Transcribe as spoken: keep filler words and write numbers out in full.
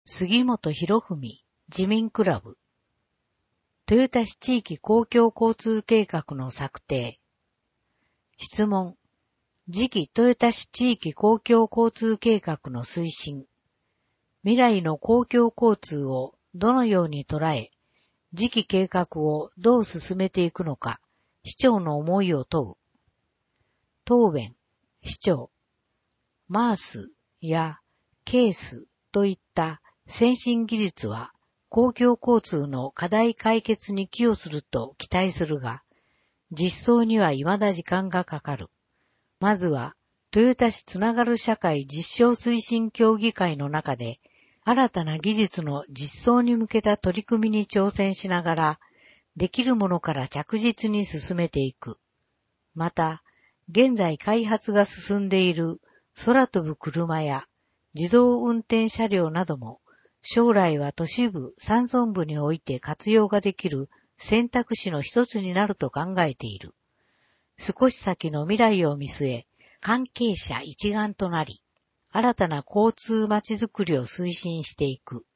杉本博文自民クラブ。豊田市地域公共交通計画の策定。質問。次期豊田市地域公共交通計画の推進。未来の公共交通をどのように捉え、次期計画をどう進めていくのか、市長の思いを問う。答弁。市長。マースやケースといった先進技術は公共交通の課題解決に寄与すると期待するが、実装には未だ時間がかかる。まずは、豊田市つながる社会実証推進協議会の中で、新たな技術の実装に向けた取り組みに挑戦しながら、できるものから着実に進めていく。また、現在開発が進んでいる空飛ぶ車や自動運転車両なども、将来は都市部、山村部において活用ができる選択肢の一つになると考えている。少し先の未来を見据え、関係者一丸となり、新たな交通まちづくりを推進していく。